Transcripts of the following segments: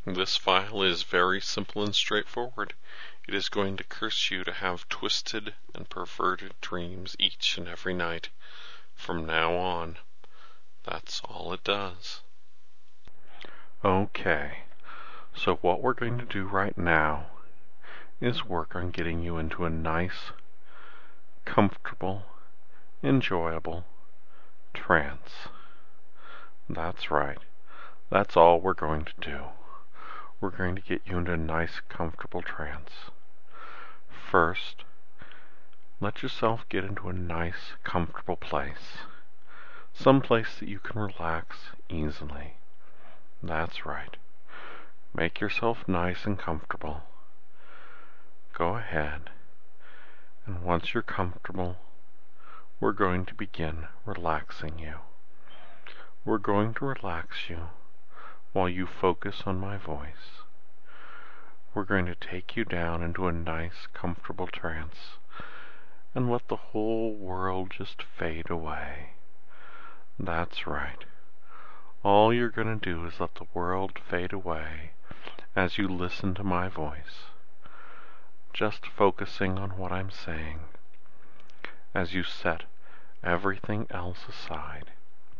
This file is very simple and straightforward. It is going to curse you to have twisted and perverted dreams each and every night from now on. That's all it does. Okay, so what we're going to do right now is work on getting you into a nice, comfortable, enjoyable trance. That's right. That's all we're going to do. We're going to get you into a nice, comfortable trance. First, let yourself get into a nice, comfortable place. Some place that you can relax easily. That's right. Make yourself nice and comfortable. Go ahead, and once you're comfortable, we're going to begin relaxing you. We're going to relax you while you focus on my voice. We're going to take you down into a nice, comfortable trance and let the whole world just fade away. That's right. All you're going to do is let the world fade away as you listen to my voice, just focusing on what I'm saying as you set everything else aside.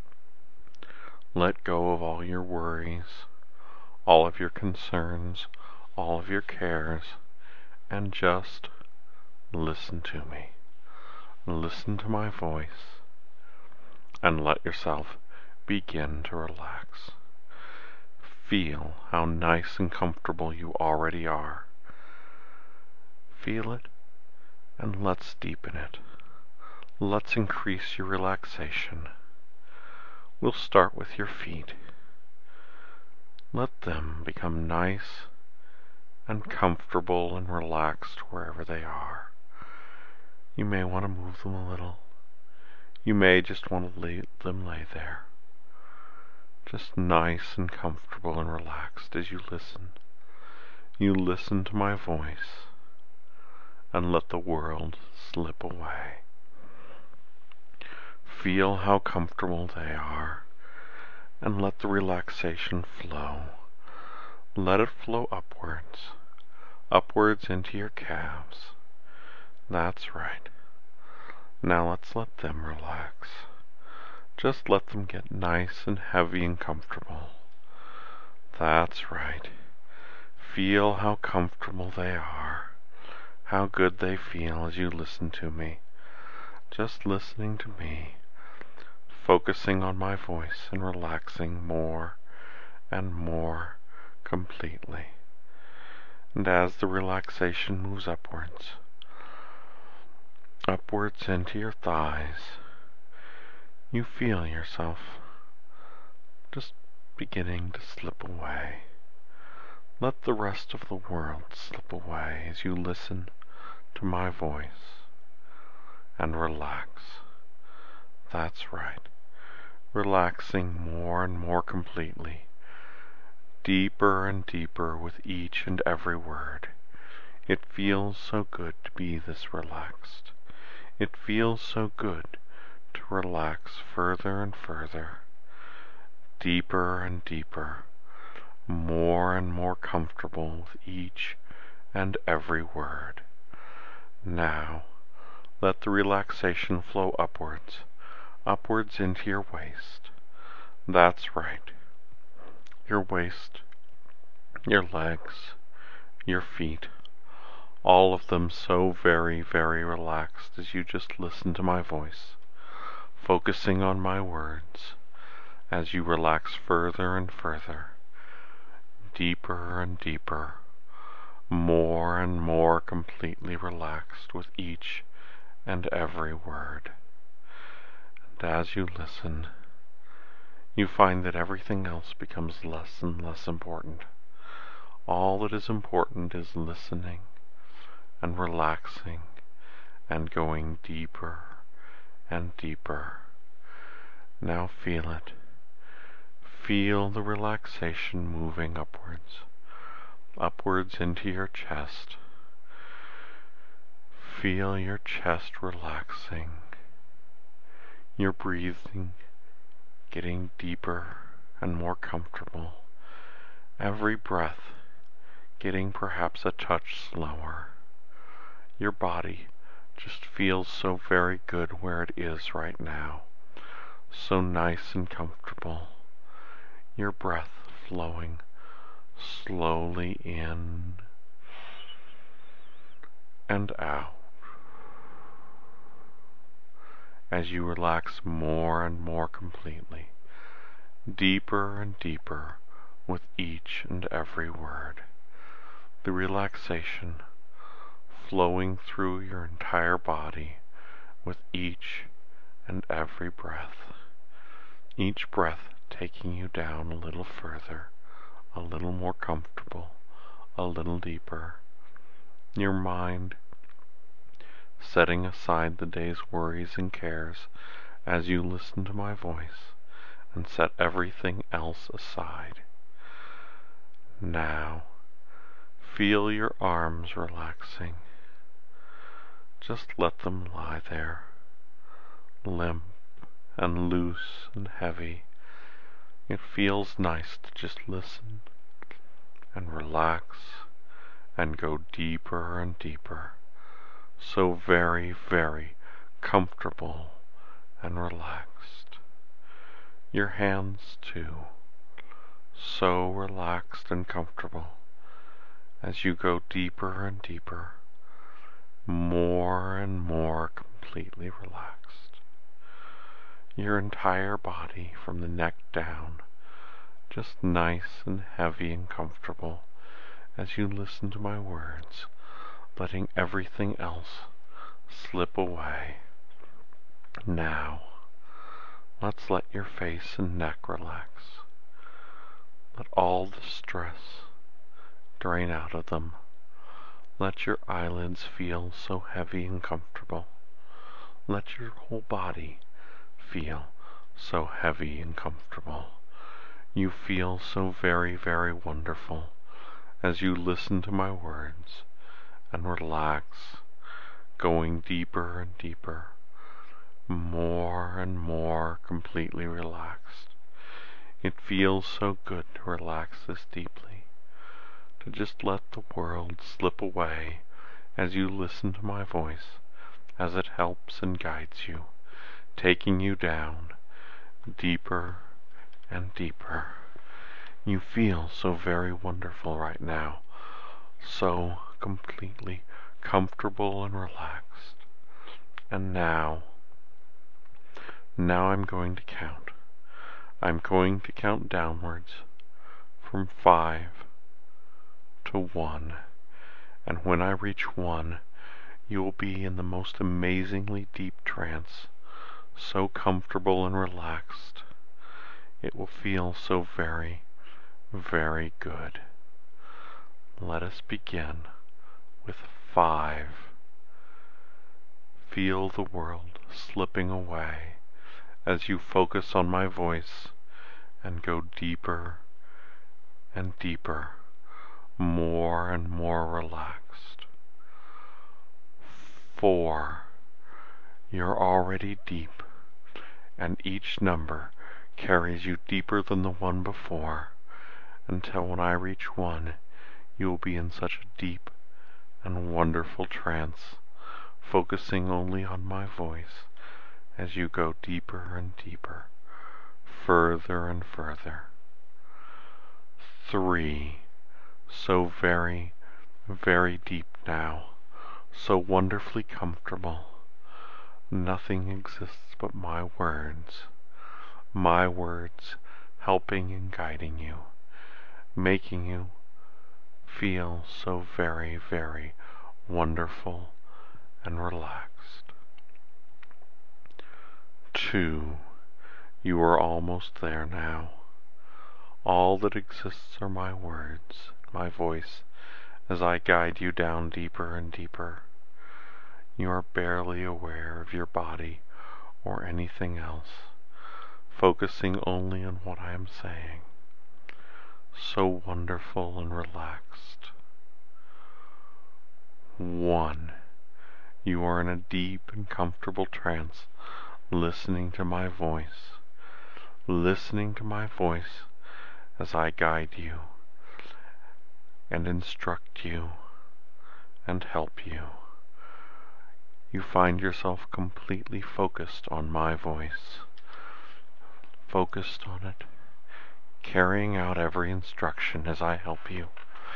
Let go of all your worries, all of your concerns, all of your cares, and just listen to me. Listen to my voice, and let yourself begin to relax. Feel how nice and comfortable you already are. Feel it, and let's deepen it. Let's increase your relaxation. We'll start with your feet. Let them become nice and comfortable and relaxed wherever they are. You may want to move them a little. You may just want to let them lay there. Just nice and comfortable and relaxed as you listen. You listen to my voice and let the world slip away. Feel how comfortable they are and let the relaxation flow. Let it flow upwards into your calves. That's right. Now let's let them relax. Just let them get nice and heavy and comfortable. That's right. Feel how comfortable they are, how good they feel as you listen to me. Just listening to me, focusing on my voice and relaxing more and more completely. And as the relaxation moves upwards into your thighs, you feel yourself just beginning to slip away. Let the rest of the world slip away as you listen to my voice and relax. That's right. Relaxing more and more completely, deeper and deeper with each and every word. It feels so good to be this relaxed. It feels so good to relax further and further, deeper and deeper, more and more comfortable with each and every word. Now, let the relaxation flow upwards into your waist. That's right. Your waist, your legs, your feet, all of them so very, very relaxed as you just listen to my voice, focusing on my words as you relax further and further, deeper and deeper, more and more completely relaxed with each and every word. And as you listen, you find that everything else becomes less and less important. All that is important is listening and relaxing and going deeper and deeper. Now feel it. Feel the relaxation moving upwards into your chest. Feel your chest relaxing, your breathing getting deeper and more comfortable Every breath getting perhaps a touch slower. Your body just feels so very good where it is right now, so nice and comfortable. Your breath flowing slowly in and out as you relax more and more completely, deeper and deeper with each and every word. The relaxation flowing through your entire body with each and every breath. Each breath taking you down a little further, a little more comfortable, a little deeper. Your mind setting aside the day's worries and cares as you listen to my voice and set everything else aside. Now, feel your arms relaxing. Just let them lie there, limp and loose and heavy. It feels nice to just listen and relax and go deeper and deeper. So very, very comfortable and relaxed. Your hands too, so relaxed and comfortable as you go deeper and deeper, more and more completely relaxed. Your entire body from the neck down, just nice and heavy and comfortable as you listen to my words, letting everything else slip away. Now, let's let your face and neck relax. Let all the stress drain out of them. Let your eyelids feel so heavy and comfortable. Let your whole body feel so heavy and comfortable. You feel so very, very wonderful as you listen to my words and relax, going deeper and deeper, more and more completely relaxed. It feels so good to relax this deeply, to just let the world slip away as you listen to my voice, as it helps and guides you, taking you down deeper and deeper. You feel so very wonderful right now, so completely comfortable and relaxed. And now I'm going to count. I'm going to count downwards from 5 to 1. And when I reach 1, you will be in the most amazingly deep trance, so comfortable and relaxed. It will feel so very, very good. Let us begin with 5. Feel the world slipping away as you focus on my voice and go deeper and deeper, more and more relaxed. 4. You're already deep, and each number carries you deeper than the one before, until when I reach 1, you will be in such a deep and wonderful trance, focusing only on my voice as you go deeper and deeper, further and further. 3. So very, very deep now, so wonderfully comfortable. Nothing exists but my words helping and guiding you, making you feel so very, very wonderful and relaxed. 2. You are almost there now. All that exists are my words, my voice, as I guide you down deeper and deeper. You are barely aware of your body or anything else, focusing only on what I am saying. So wonderful and relaxed. 1. You are in a deep and comfortable trance, listening to my voice as I guide you, and instruct you and help you. You find yourself completely focused on my voice, focused on it, carrying out every instruction as I help you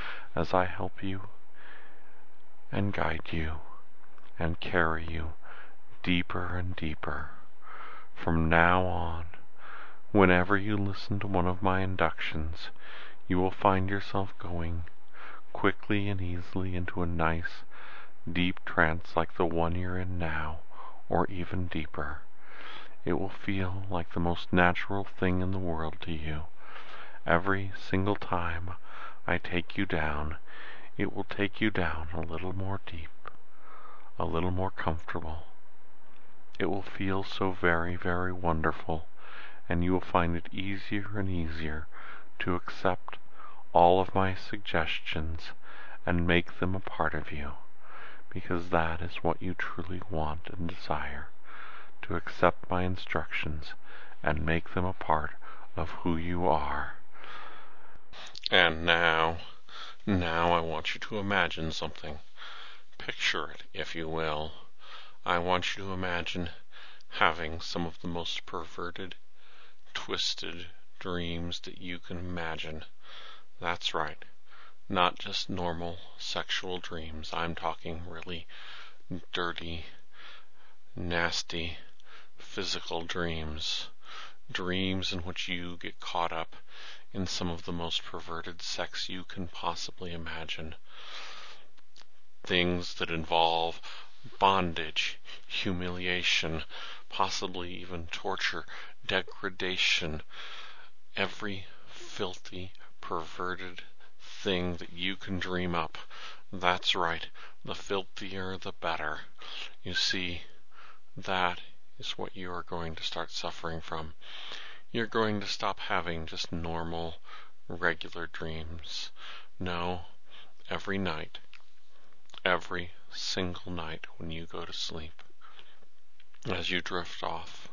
and guide you and carry you deeper and deeper. From now on, whenever you listen to one of my inductions, you will find yourself going quickly and easily into a nice, deep trance like the one you're in now, or even deeper. It will feel like the most natural thing in the world to you. Every single time I take you down, it will take you down a little more deep, a little more comfortable. It will feel so very, very wonderful, and you will find it easier and easier to accept all of my suggestions and make them a part of you, because that is what you truly want and desire, to accept my instructions and make them a part of who you are. And now I want you to imagine something. Picture it, if you will. I want you to imagine having some of the most perverted, twisted dreams that you can imagine. That's right. Not just normal sexual dreams. I'm talking really dirty, nasty, physical dreams. Dreams in which you get caught up in some of the most perverted sex you can possibly imagine. Things that involve bondage, humiliation, possibly even torture, degradation, every filthy, perverted thing that you can dream up. That's right, the filthier the better. You see, that is what you are going to start suffering from. You're going to stop having just normal, regular dreams. No, every night, every single night when you go to sleep, as you drift off,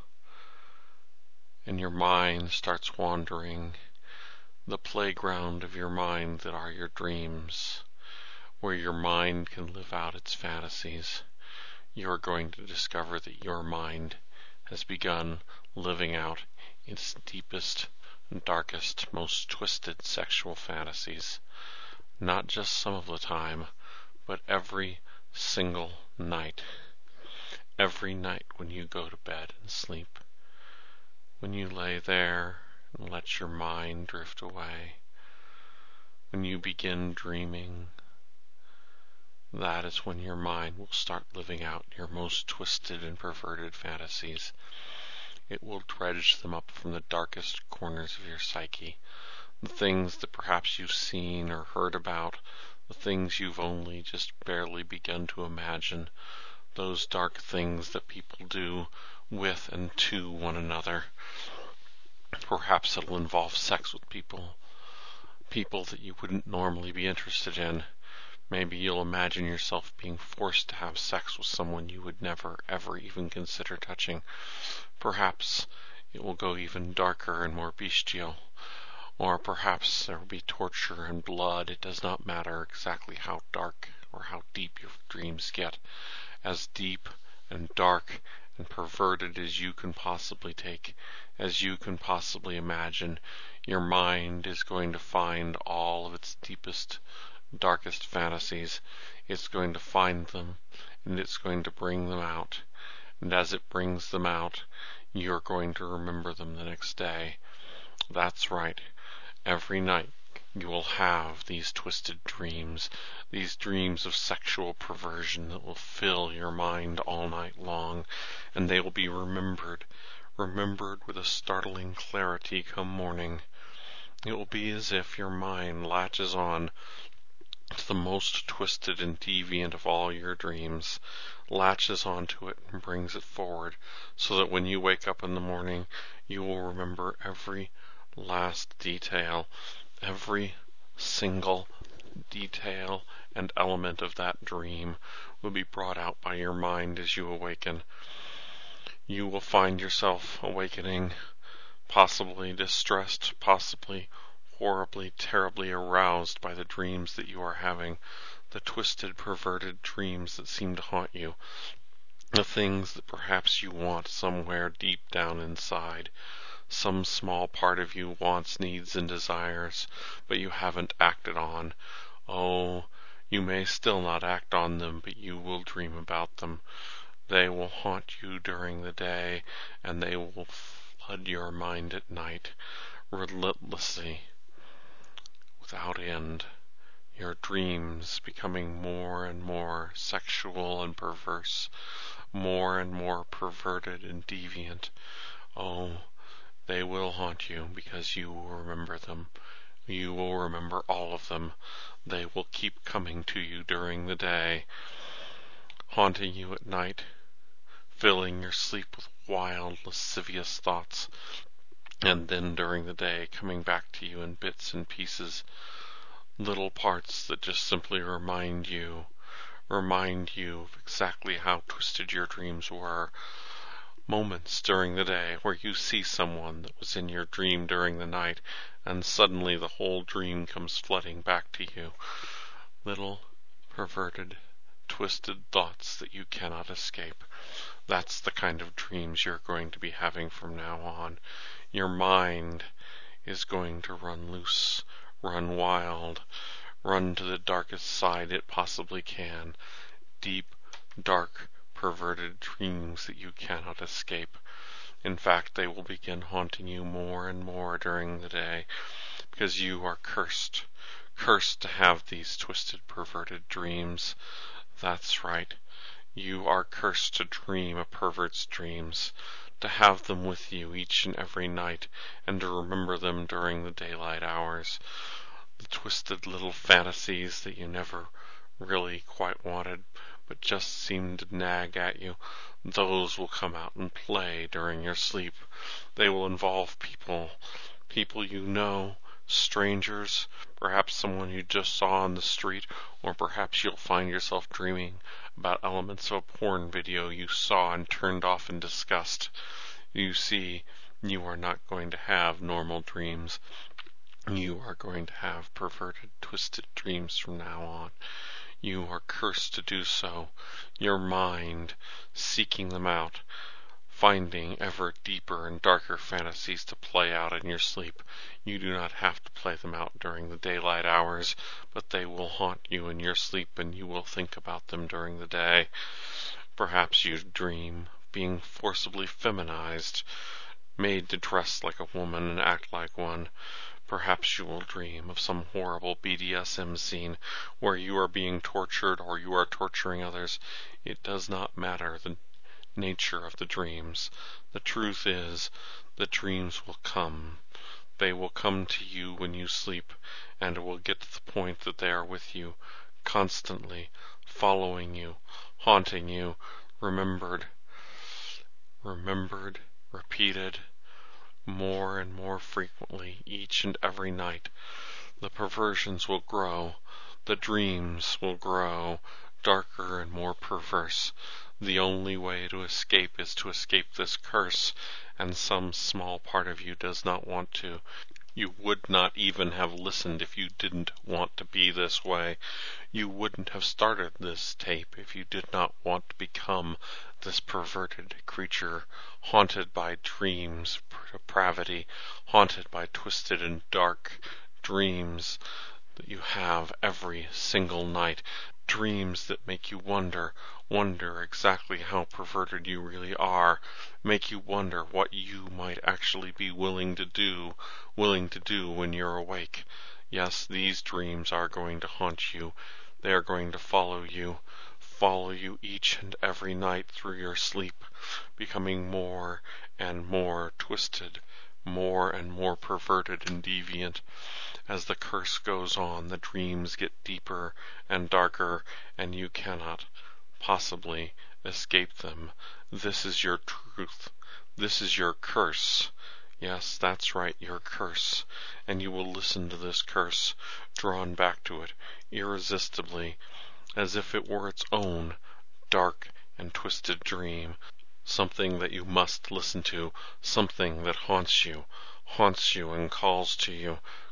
and your mind starts wandering, the playground of your mind that are your dreams, where your mind can live out its fantasies, you're going to discover that your mind has begun living out its deepest, darkest, most twisted sexual fantasies, not just some of the time, but every single night. Every night when you go to bed and sleep, when you lay there and let your mind drift away, when you begin dreaming, that is when your mind will start living out your most twisted and perverted fantasies. It will dredge them up from the darkest corners of your psyche, the things that perhaps you've seen or heard about, the things you've only just barely begun to imagine, those dark things that people do with and to one another. Perhaps it'll involve sex with people that you wouldn't normally be interested in. Maybe you'll imagine yourself being forced to have sex with someone you would never, ever even consider touching. Perhaps it will go even darker and more bestial. Or perhaps there will be torture and blood. It does not matter exactly how dark or how deep your dreams get. As deep and dark and perverted as you can possibly take, as you can possibly imagine, your mind is going to find all of its deepest, darkest fantasies. It's going to find them, and it's going to bring them out. And as it brings them out, you're going to remember them the next day. That's right. Every night you will have these twisted dreams, these dreams of sexual perversion that will fill your mind all night long, and they will be remembered with a startling clarity come morning. It will be as if your mind latches on to the most twisted and deviant of all your dreams, latches onto it and brings it forward, so that when you wake up in the morning, you will remember every last detail, every single detail and element of that dream will be brought out by your mind as you awaken. You will find yourself awakening, possibly distressed, possibly horribly, terribly aroused by the dreams that you are having, the twisted, perverted dreams that seem to haunt you, the things that perhaps you want somewhere deep down inside. Some small part of you wants, needs, and desires, but you haven't acted on. Oh, you may still not act on them, but you will dream about them. They will haunt you during the day, and they will flood your mind at night, relentlessly, without end. Your dreams becoming more and more sexual and perverse, more and more perverted and deviant. Oh, they will haunt you because you will remember them. You will remember all of them. They will keep coming to you during the day, haunting you at night, filling your sleep with wild, lascivious thoughts, and then during the day coming back to you in bits and pieces, little parts that just simply remind you of exactly how twisted your dreams were. Moments during the day where you see someone that was in your dream during the night, and suddenly the whole dream comes flooding back to you. Little perverted, twisted thoughts that you cannot escape. That's the kind of dreams you're going to be having from now on. Your mind is going to run loose, run wild, run to the darkest side it possibly can. Deep, dark, perverted dreams that you cannot escape. In fact, they will begin haunting you more and more during the day, because you are cursed. Cursed to have these twisted, perverted dreams. That's right. You are cursed to dream a pervert's dreams, to have them with you each and every night, and to remember them during the daylight hours. The twisted little fantasies that you never really quite wanted, but just seemed to nag at you, those will come out and play during your sleep. They will involve people you know, strangers, perhaps someone you just saw on the street, or perhaps you'll find yourself dreaming about elements of a porn video you saw and turned off in disgust. You see, you are not going to have normal dreams. You are going to have perverted, twisted dreams from now on. You are cursed to do so. Your mind seeking them out, finding ever deeper and darker fantasies to play out in your sleep. You do not have to play them out during the daylight hours, but they will haunt you in your sleep and you will think about them during the day. Perhaps you dream being forcibly feminized, made to dress like a woman and act like one. Perhaps you will dream of some horrible BDSM scene where you are being tortured or you are torturing others. It does not matter the nature of the dreams. The truth is, the dreams will come. They will come to you when you sleep, and it will get to the point that they are with you, constantly, following you, haunting you, remembered, repeated, more and more frequently each and every night. The perversions will grow. The dreams will grow, darker and more perverse. The only way to escape is to escape this curse, and some small part of you does not want to. You would not even have listened if you didn't want to be this way. You wouldn't have started this tape if you did not want to become this perverted creature, haunted by dreams, depravity, haunted by twisted and dark dreams that you have every single night. Dreams that make you wonder exactly how perverted you really are, make you wonder what you might actually be willing to do when you're awake. Yes, these dreams are going to haunt you. They are going to follow you each and every night through your sleep, becoming more and more twisted, more and more perverted and deviant. As the curse goes on, the dreams get deeper and darker, and you cannot possibly escape them. This is your truth. This is your curse. Yes, that's right, your curse. And you will listen to this curse, drawn back to it, irresistibly, as if it were its own dark and twisted dream. Something that you must listen to, something that haunts you and calls to you,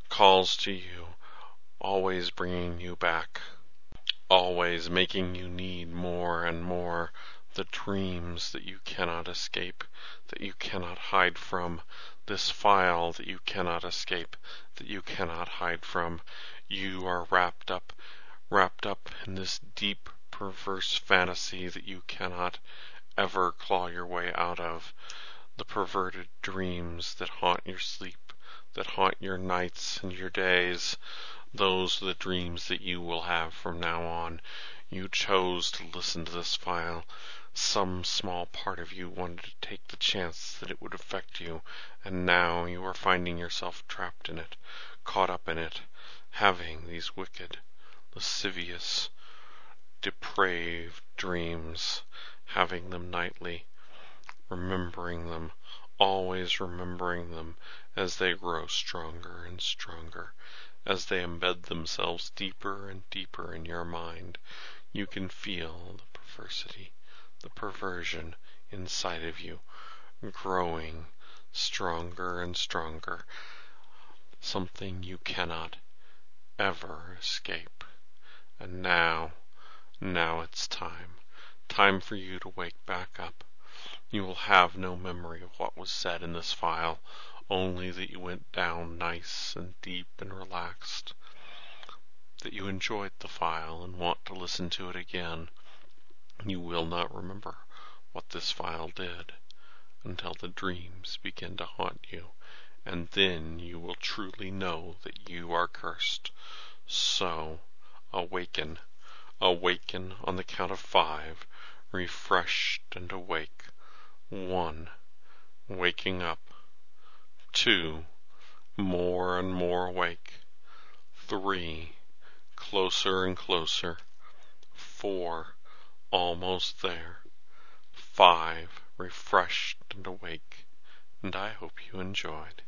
calls to you, always bringing you back, always making you need more and more the dreams that you cannot escape, that you cannot hide from, this file that you cannot escape, that you cannot hide from. You are wrapped up in this deep, perverse fantasy that you cannot ever claw your way out of. The perverted dreams that haunt your sleep, that haunt your nights and your days, those are the dreams that you will have from now on. You chose to listen to this file. Some small part of you wanted to take the chance that it would affect you, and now you are finding yourself trapped in it, caught up in it, having these wicked, lascivious, depraved dreams, having them nightly, remembering them, always remembering them as they grow stronger and stronger, as they embed themselves deeper and deeper in your mind. You can feel the perversity, the perversion inside of you growing stronger and stronger, something you cannot ever escape. And now it's time for you to wake back up. You will have no memory of what was said in this file, only that you went down nice and deep and relaxed, that you enjoyed the file and want to listen to it again. You will not remember what this file did until the dreams begin to haunt you, and then you will truly know that you are cursed. So, awaken, awaken on the count of 5, refreshed and awake. 1. Waking up. 2. More and more awake. 3. Closer and closer. 4. Almost there. 5. Refreshed and awake. And I hope you enjoyed.